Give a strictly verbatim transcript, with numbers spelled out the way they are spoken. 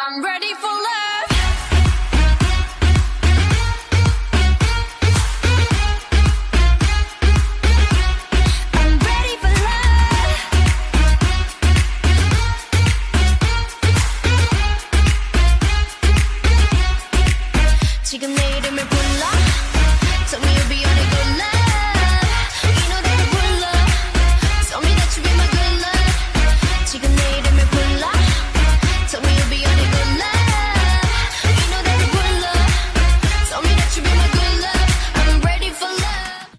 I'm ready for love. I'm ready for love. 지금 내 이름을 부르